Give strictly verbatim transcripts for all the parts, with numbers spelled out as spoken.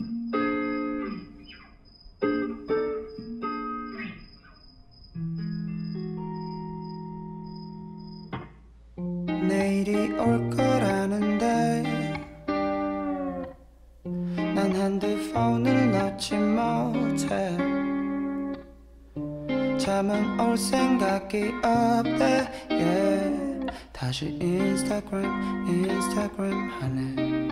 내일이 올 거라는데 난 핸드폰을 놓지 못해. 잠은 올 생각이 없대. yeah. 다시 인스타그램 인스타그램 하네.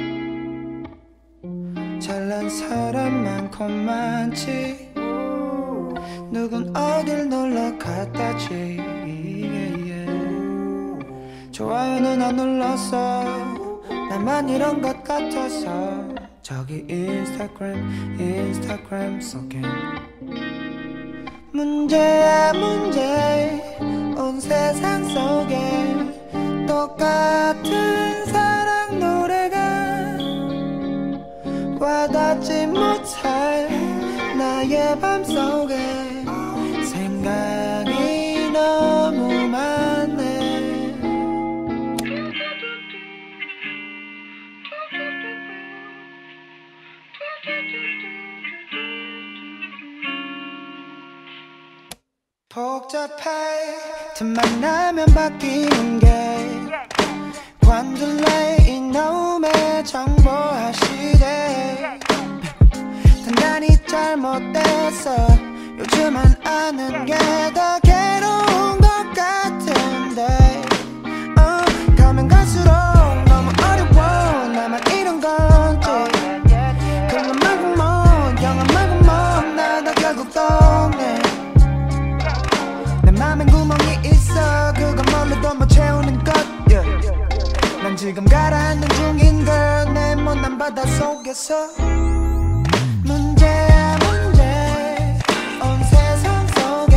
잘난 사람 많고 많지. 누군 어딜 놀러 갔다지. yeah, yeah. 좋아요는 안 눌렀어. 나만 이런 것 같아서. 저기 인스타그램 인스타그램 속엔 문제야 문제. 온 세상 속에 똑같은 사랑 노래가 와닿지 못할 나의 맘속에 생각이 너무 많네. 복잡해. 틈만 나면 바뀌는 게 관둘래 이놈의 정보화 시대. 단단히 잘못됐어. 요즘은 아는 게 더 괴로운 것 같은데. 어, 가면 갈수록 너무 어려워. 나만 이런 건지. 그건 말고 뭐 영화 말고 뭐 나도 결국 떠네. 맘엔 구멍이 있어. 그건 뭘로도 못 채우는 것. yeah. 난 지금 가라앉는 중인 걸. 내 못난 바다 속에서 문제야 문제. 온 세상 속에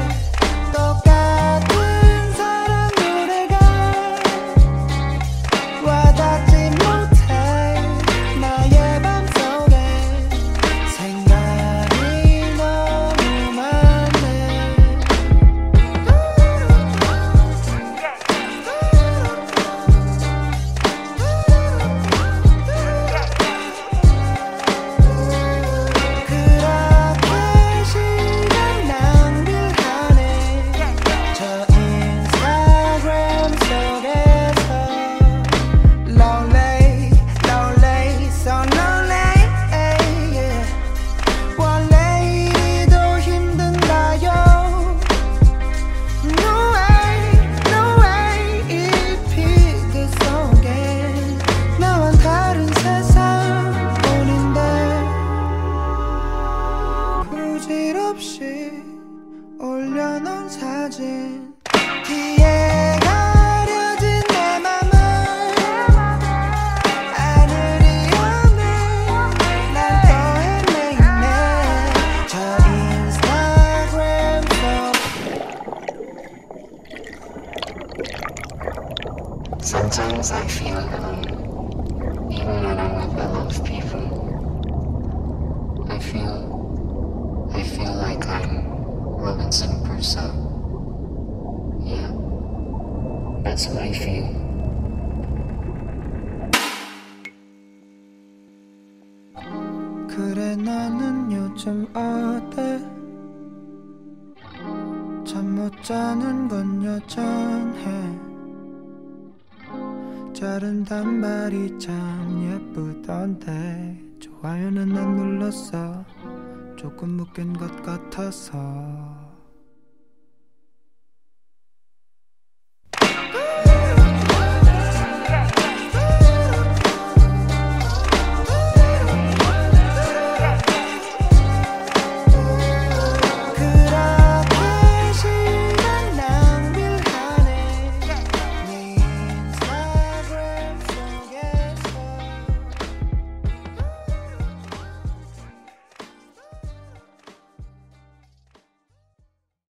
똑같은 사랑 노래가 와닿지 못해 나의 맘속에 생각이 너무 많네. 올려놓은 사진 뒤에 가려진 내 맘은 하늘이 없네. 난 또 헤매이네. 저 인스타그램 속. Sometimes I feel alone, even when I'm with a lot of people. I feel, I feel like I'm Robinson Crusoe. Yeah, that's what I feel. 그래 너는 요즘 어때? 잠 못 자는 건 여전해. 자른 단발이 참 예쁘던데. 좋아요는 안 눌렀어. 조금 묶인 것 같아서.